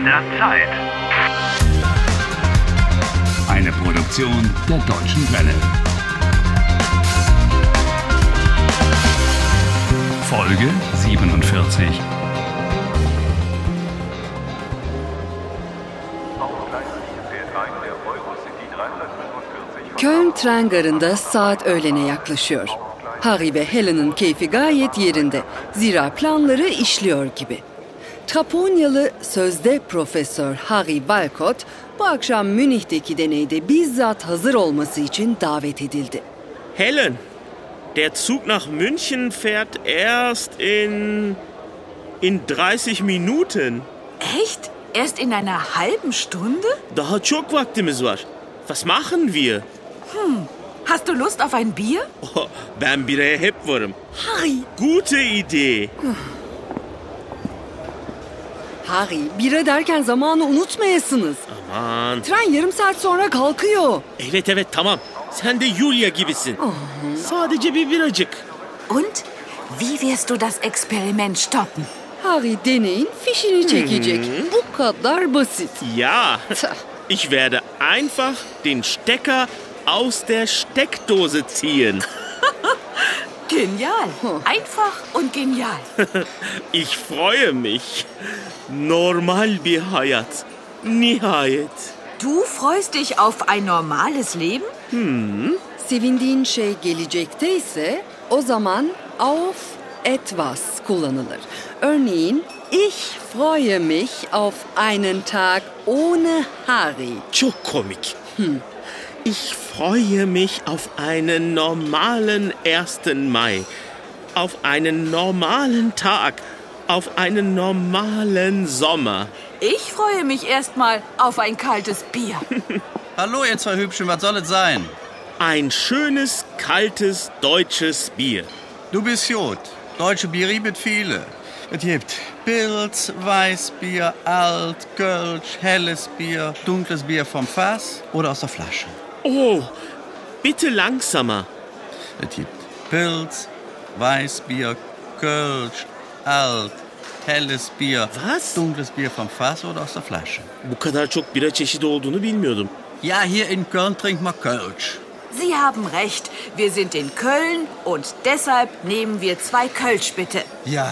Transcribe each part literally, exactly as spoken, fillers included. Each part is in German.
der Zeit. Eine Produktion der Deutschen Welle. Folge siebenundvierzig. Köln tren garında saat öğlene yaklaşıyor. Harry ve Helen'ın keyfi gayet yerinde. Zira planları işliyor gibi. Traponyalı sözde Profesör Harry Walcott bu akşam Münih'teki deneyde bizzat hazır olması için davet edildi. Helen, der Zug nach München fährt erst in in dreißig Minuten. Echt? Erst in einer halben Stunde? Daha çok vaktimiz var. Was machen wir? Hm, hast du Lust auf ein Bier? Oh, ben biraya hep varım. Harry! Gute Idee. Harry, bira derken zamanı unutmayasınız. Aman. Tren yarım saat sonra kalkıyor. Evet evet tamam. Sen de Julia gibisin. Oh. Sadece bir biracık. Und? Wie wirst du das Experiment stoppen? Harry deneyin fişini çekecek. Bu kadar basit. Ja. Tja. Ich werde einfach den Stecker aus der Steckdose ziehen. Genial. Einfach und genial. Ich freue mich. Normal bir hayat. Nihayet. Du freust dich auf ein normales Leben? Hmm. Sevindiğin şey gelecekte ise o zaman auf etwas kullanılır. Örneğin, ich freue mich auf einen Tag ohne Harry. Çok komik. Hm. Ich freue mich auf einen normalen ersten Mai. Auf einen normalen Tag. Auf einen normalen Sommer. Ich freue mich erstmal auf ein kaltes Bier. Hallo, ihr zwei Hübschen, was soll es sein? Ein schönes, kaltes, deutsches Bier. Du bist gut. Deutsche Biere gibt viele. Es gibt Pils, Weißbier, Alt, Kölsch, helles Bier, dunkles Bier vom Fass oder aus der Flasche. Oh, bitte langsamer. Es gibt Pils, Weißbier, Kölsch, Alt, helles Bier. Was? Dunkles Bier vom Fass oder aus der Flasche. Bu kadar çok bira çeşidi olduğunu bilmiyordum. Ja, hier in Köln trinkt man Kölsch. Sie haben recht. Wir sind in Köln und deshalb nehmen wir zwei Kölsch bitte. Ja.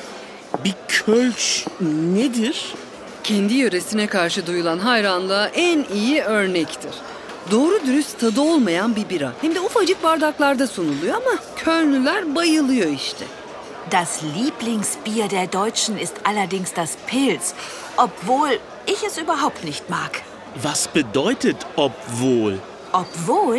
Bir Kölsch nedir? Kendi yöresine karşı duyulan hayranlığa en iyi örnektir. Doğru dürüst tadı olmayan bir bira. Hem de ufacık bardaklarda sunuluyor ama Kölnlüler bayılıyor işte. Das Lieblingsbier der Deutschen ist allerdings das Pils, obwohl ich es überhaupt nicht mag. Was bedeutet obwohl? Obwohl,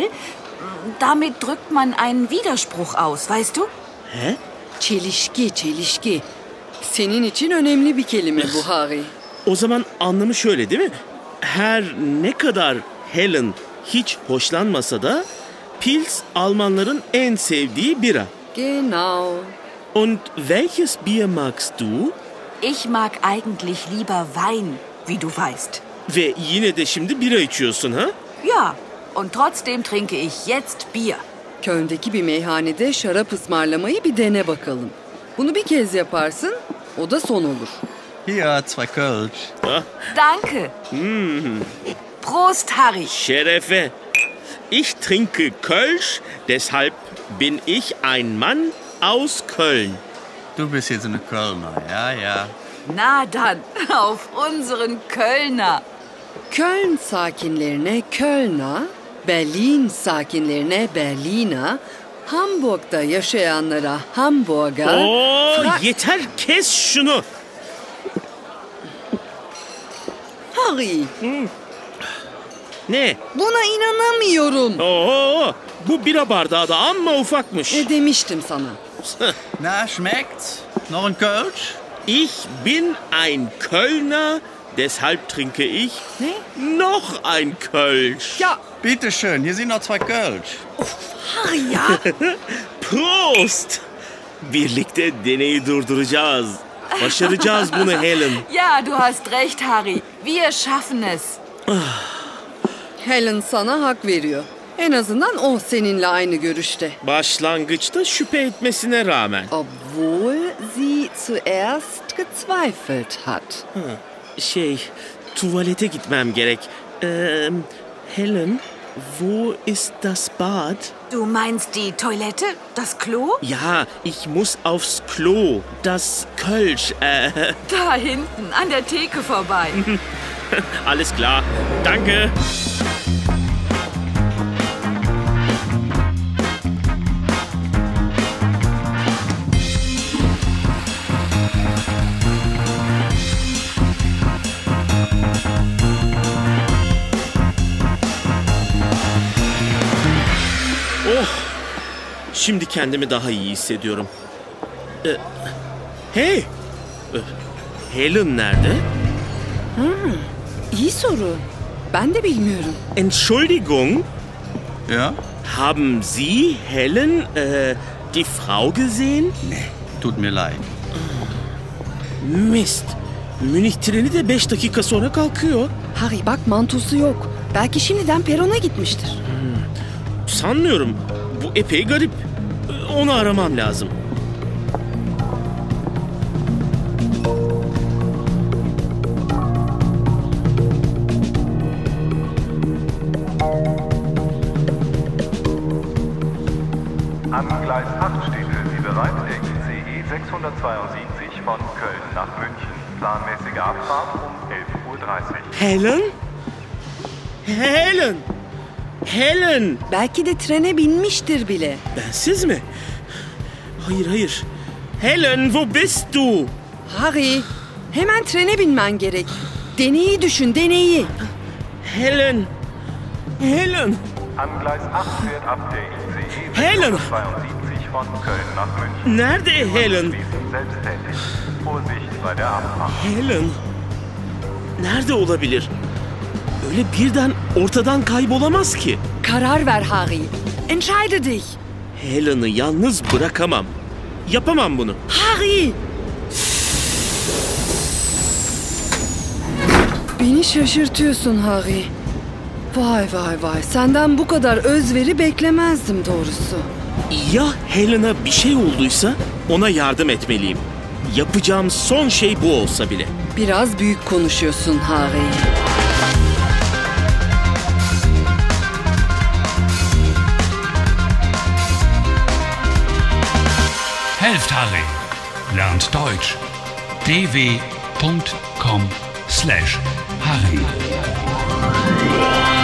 damit drückt man einen Widerspruch aus, weißt du? He? Çelişki, çelişki. Senin için önemli bir kelime bu Harry. O zaman anlamı şöyle değil mi? Her ne kadar Helen hiç hoşlanmasa da Pils Almanların en sevdiği bira. Genau. Und welches Bier magst du? Ich mag eigentlich lieber Wein, wie du weißt. Ve yine de şimdi bira içiyorsun ha? Ja, und trotzdem trinke ich jetzt Bier. Köln'deki bir meyhanede şarap ısmarlamayı bir dene bakalım. Bunu bir kez yaparsın, o da son olur. Hier, zwei Kölsch. Ha? Danke. Mm. Prost, Harry. Şerefe. Ich trinke Kölsch, deshalb bin ich ein Mann aus Köln. Du bist jetzt eine Kölner, ja, ja. Na dann, auf unseren Kölner. Köln sakinlerine Kölner, Berlin sakinlerine Berliner, Hamburg'da yaşayanlara Hamburger... Oo, Fra- yeter kes şunu. Harry, Ne? buna inanamıyorum. Oo, bu bira bardağı da amma ufakmış. Ne demiştim sana? Na, schmeckt's? Noch ein Kölsch? Ich bin ein Kölner, deshalb trinke ich Ne? noch ein Kölsch. Ya Bitte schön, hier sind noch zwei Kölsch. Harry ya. Prost! Birlikte deneyi durduracağız. Başaracağız bunu Helen. Ja, du hast recht, Harry. Wir schaffen es. Helen sana hak veriyor. En azından o seninle aynı görüşte. Başlangıçta şüphe etmesine rağmen. Obwohl sie zuerst gezweifelt hat. Şey, tuvalete gitmem gerek. Ee, Helen, wo ist das Bad? Du meinst die Toilette? Das Klo? Ja, ich muss aufs Klo. Das Kölsch, äh... Da hinten, an der Theke vorbei. Alles klar. Danke. Oh, şimdi kendimi daha iyi hissediyorum. Ee, hey, Ee, Helen nerede? İyi soru. Ben de bilmiyorum. Entschuldigung, Ja? haben Sie Helen, äh, die Frau gesehen? Nee, tut mir leid. Mist. Münih treni de beş dakika sonra kalkıyor. Harry bak mantosu yok. Belki şimdiden perona gitmiştir. Sanmıyorum. Bu epey garip. Onu aramam lazım. Am Gleis acht steht für Sie bereit der I C E sechshundertzweiundsiebzig von Köln nach München. Planmäßige Abfahrt um elf Uhr dreißig. Helen? Helen! Helen! Belki de trene binmiştir bile. Bensiz mi? Hayır, hayır. Helen, wo bist du? Harry, hemen trene binmen gerek. Deneyi düşün, deneyi. Helen! Helen! An Gleis acht fährt ab der I C E Helen! sechshundertzweiundsiebzig von Köln nach München. Nerede Helen? Sie sind selbsttätig. Vorsicht bei der Abfahrt. Helen! Nerede olabilir? Öyle birden ortadan kaybolamaz ki. Karar ver Harry. Entscheide dich. Helen'ı yalnız bırakamam. Yapamam bunu. Harry! Beni şaşırtıyorsun Harry. Vay vay vay. Senden bu kadar özveri beklemezdim doğrusu. Ya Helen'a bir şey olduysa ona yardım etmeliyim. Yapacağım son şey bu olsa bile. Biraz büyük konuşuyorsun Harry. Helft Harry. Lernt Deutsch. d w punkt com slash Harry.